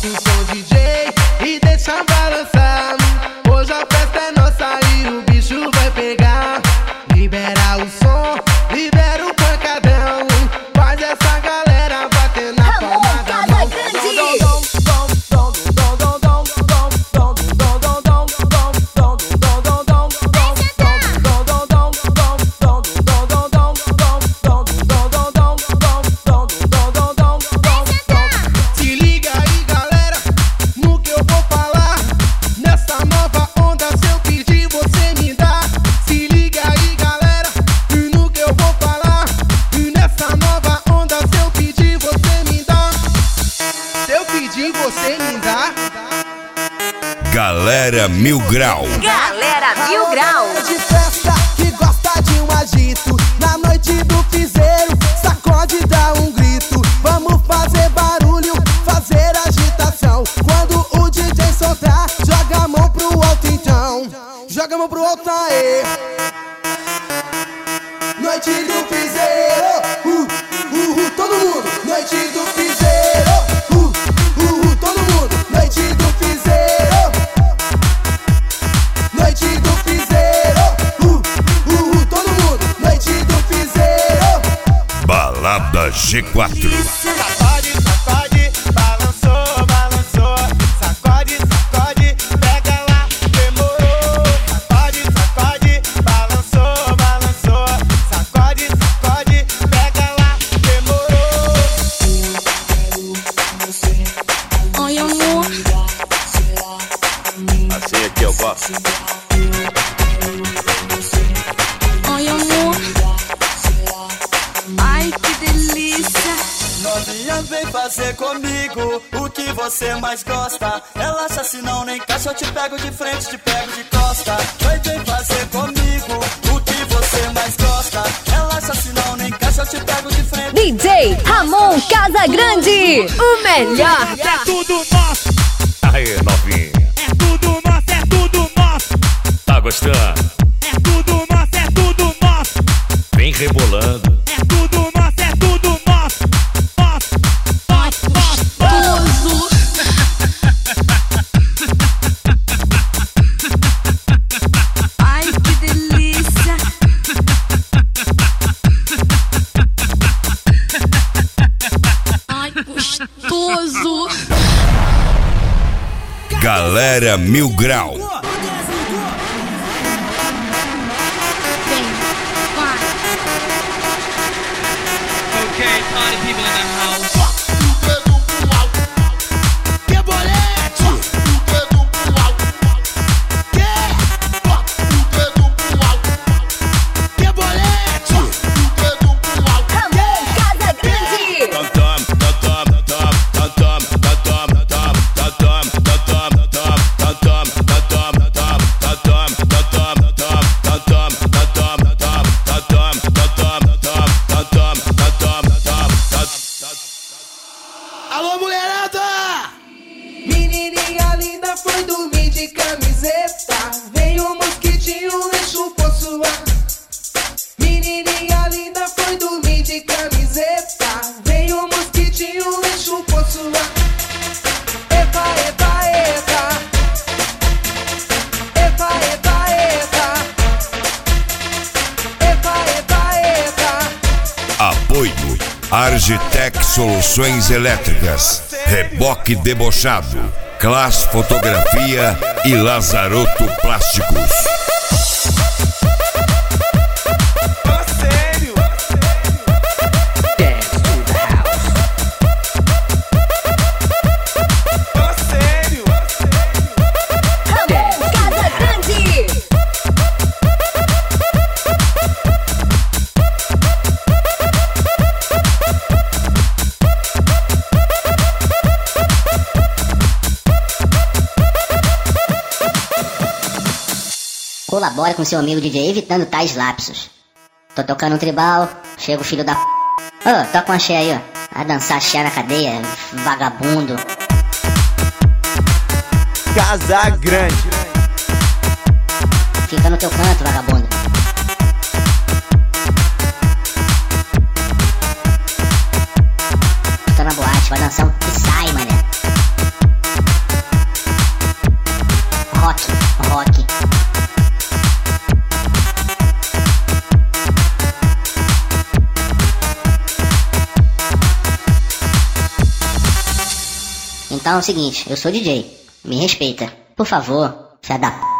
Solta o som, DJ, e deixa balançar. Hoje a festa é nossa e o bicho vai pegar. Libera o som, libera o pancadão. Faz essa galera bater na palma da mão. Se liga aí, galera, no que eu vou falar. Nessa nova onda, se eu pedir, você me dá. Se liga aí, galera, no que eu vou falar. Nessa nova onda, se eu pedir, você me dá. Se eu pedir, você me dá. Galera Mil Grau. Galera Mil Grau. De festa que gosta de um agito. Na noite do piseiro, sacode e dá um grito. Vamos fazer barulho, fazer agitação. Quando o DJ soltar, joga a mão pro alto então. Joga a mão pro alto, aê. Noite do piseiro, todo mundo. Noite do piseiro, todo mundo. Noite do piseiro. Noite do piseiro, todo mundo. Noite do piseiro. Balada G4. Sacode, sacode, balançou, balançou. Sacode, sacode, pega lá, demorou. Sacode, sacode, balançou, balançou. Sacode, sacode, pega lá, demorou. Oi, amor. Assim é que eu gosto. Oi, amor. Ai, que delícia. Novinha, vem fazer comigo o que você mais gosta. Relaxa, se não nem encaixa, eu te pego de frente, te pego de costa. Vem fazer comigo o que você mais gosta. Relaxa, se não nem encaixa, eu te pego de frente. DJ Ramon Casagrande, o melhor. É tudo nosso, Aê, novinha, é tudo nosso, é tudo nosso. tá gostando? É tudo nosso, é tudo nosso. Vem rebolando. É tudo nosso, é tudo nosso. Nosso, nosso, nosso. Ai, que delícia. Ai, gostoso. Galera Mil Grau. Vem, vai. Okay, party people in the house. Que bolete! Que bolete! Ramon Casagrande. Alô, mulherada! Menininha linda foi dormir de camiseta. Veio um mosquitinho e chupou sua. Menininha linda foi dormir de camiseta. Veio um mosquitinho e chupou sua. Epa, epa, epa. Epa, epa, epa. Epa, epa, epa. Apoio Argitec Soluções Elétricas, Reboque Debochado, Class Fotografia e Lazaroto Plásticos. Sério? Sério? Ramon Casagrande. Colabore com seu amigo DJ evitando tais lapsos. Tô tocando um tribal, chega o filho da Ô, toca um axé aí, ó. Vai dançar axé na cadeia, vagabundo. Casagrande. Fica no teu canto, vagabundo. Tá na boate, vai dançar um que sai, mané. Então é o seguinte, eu sou DJ, me respeita. Por favor, fé da p.